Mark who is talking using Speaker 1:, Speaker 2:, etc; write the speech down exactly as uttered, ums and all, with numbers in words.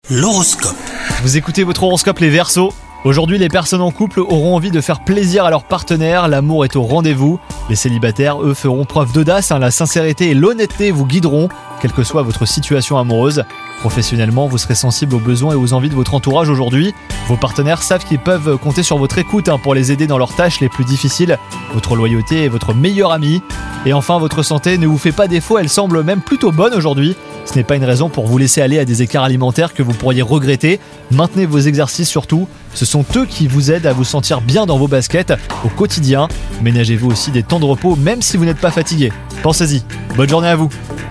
Speaker 1: L'horoscope.
Speaker 2: Vous écoutez votre horoscope les Verseaux. Aujourd'hui, les personnes en couple auront envie de faire plaisir à leur partenaire, l'amour est au rendez-vous. Les célibataires, eux, feront preuve d'audace, hein, la sincérité et l'honnêteté vous guideront, quelle que soit votre situation amoureuse. Professionnellement, vous serez sensible aux besoins et aux envies de votre entourage aujourd'hui. Vos partenaires savent qu'ils peuvent compter sur votre écoute hein, pour les aider dans leurs tâches les plus difficiles. Votre loyauté est votre meilleur ami. Et enfin, votre santé ne vous fait pas défaut, elle semble même plutôt bonne aujourd'hui. Ce n'est pas une raison pour vous laisser aller à des écarts alimentaires que vous pourriez regretter. Maintenez vos exercices surtout. Ce sont eux qui vous aident à vous sentir bien dans vos baskets au quotidien. Ménagez-vous aussi des temps de repos même si vous n'êtes pas fatigué. Pensez-y. Bonne journée à vous.